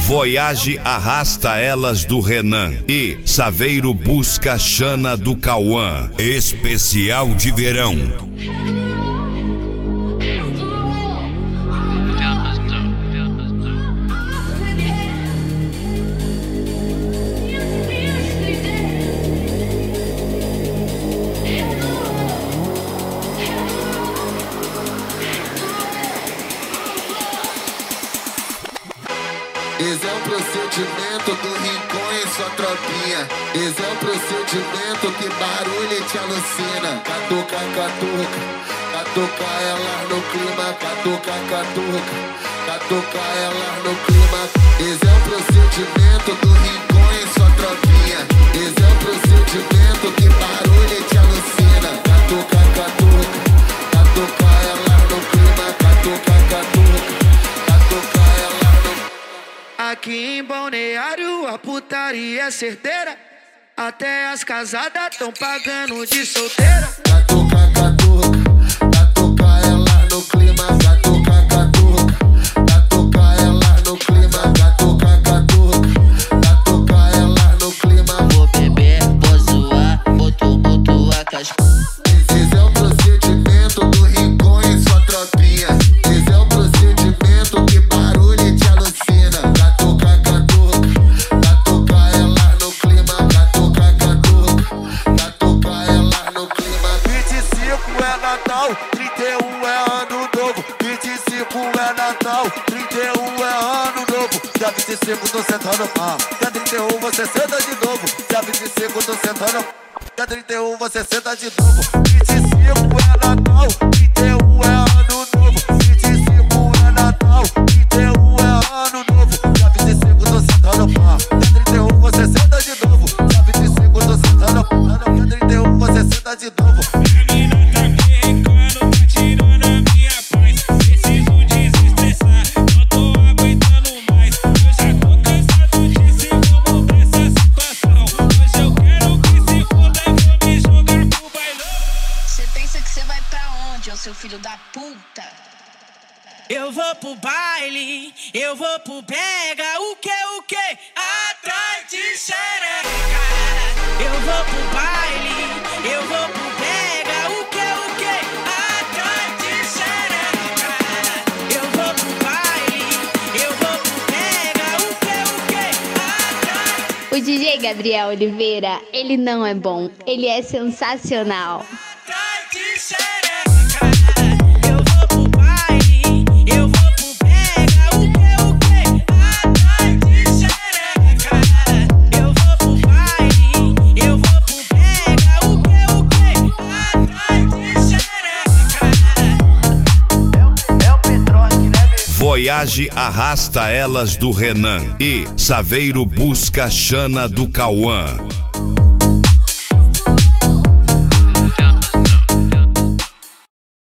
Voyage arrasta elas do Renan e Saveiro busca Xana do Cauã. Especial de verão. Esse é o procedimento do Rincon e sua tropinha. Esse é o procedimento que barulho te alucina. Catuca, catuca, catuca elas no clima. Catuca, catuca, catuca elas no clima. Esse é o procedimento do Rincon e sua tropinha. Esse é o procedimento que barulho te alucina. Catuca, catuca, catuca elas no clima. Catuca, catuca, catuca elas no clima. Aqui em Balneário a putaria é certeira. Até as casadas tão pagando de solteira. Catuca, catuca, catuca ela no clima. Catuca, catuca, catuca ela no clima. Catuca, catuca, catuca ela no clima. Vou beber, vou zoar, boto a casca. Esse é o procedimento do Rincon e sua tropinha. Esse é o procedimento que barulho te alucina. Catuca, catuca, catuca ela no clima. Catuca, catuca, catuca ela no clima. 25 é Natal, 31 é ano novo. 25 é Natal, 31 é ano novo. Dia 25 tô sentando pau. Dia 31 você senta de novo. Dia 25 tô sentando. Dia 31 você senta de novo. 25 é Natal, 31 é ano novo. 25 é Natal, 31 é ano novo. Dia 25 tô sentando pau. Dia 31 você senta de novo. Dia 25 tô sentando pau. Dia 31 você senta de novo. Seu filho da puta. Eu vou pro baile, eu vou pro brega. O que? Atrás de xereca. Eu vou pro baile, eu vou pro brega. O que? Atrás de xereca. Eu vou pro baile, eu vou pro brega. O que? Atrás. O DJ Gabriel Oliveira, ele não é bom, ele é sensacional. Atrás de xereca. Voyage arrasta elas do Renan e Saveiro busca Xana do Cauã.